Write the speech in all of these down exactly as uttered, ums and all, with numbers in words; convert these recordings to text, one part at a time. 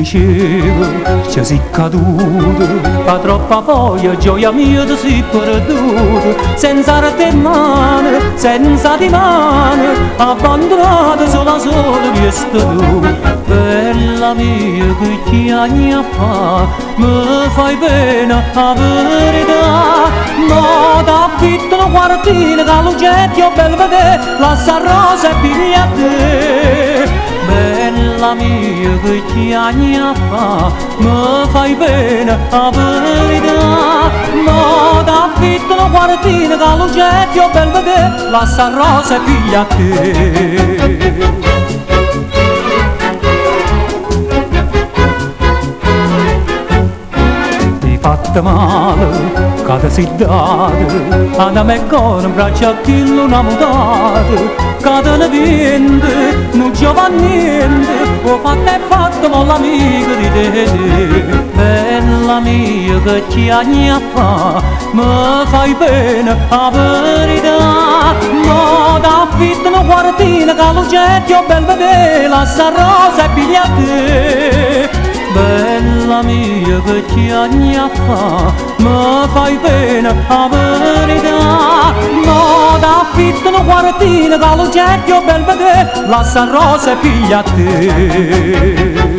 dicevo ci sei caduto, fa troppa voglia, gioia mia ti sei perduto, senza te mano, senza di mano, abbandonato sola sola mi tu. Bella mia che ti anni fa, mi fai bene a verità, ma t'affitto una quartina che l'oggetto è bel vedere, lascia rosa e piglia te. Bella mia che ti anni fa, mi fai bene a verità, ma t'affitto una quartina che l'oggetto è bel vedere, lascia rosa e piglia te. Fatta male, che si dato, a me con un braccio a chillo una mutata, che te ne viene, non giova niente, ho fatto e fatto con l'amica di te. Bella mia che ci anni fa, mi fai bene a verità, ma t'affitto una quartina che l'oggetto è bel vedere, lascia rosa e piglia te. Bella mia che ci anni fa, mi fai bene a verità, ma t'affitto una quartina che l'oggetto è bel vedere, lascia rosa e piglia te.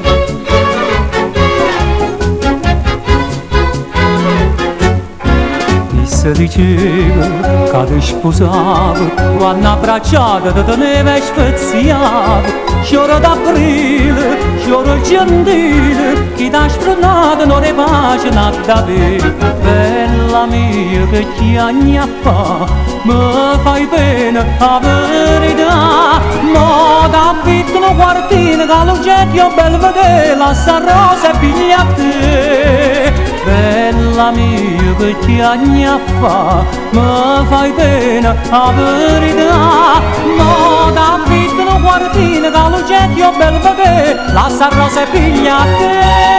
Se diceva che ti sposavo, quando abbracciata ti teneva e speziava, sciora d'aprile, sciora gentile, chi t'ha spronato non è pace nata te. Bella mia che ti anni fa, mi fai bene a verità, ma t'affitto una quartina che l'oggetto è bel vedere, lascia rosa e piglia te. Bella mia che ti anni fa, mi fai bene a verità, ma t'affitto una quartina che l'oggetto è bel vedere, lascia rosa e piglia te.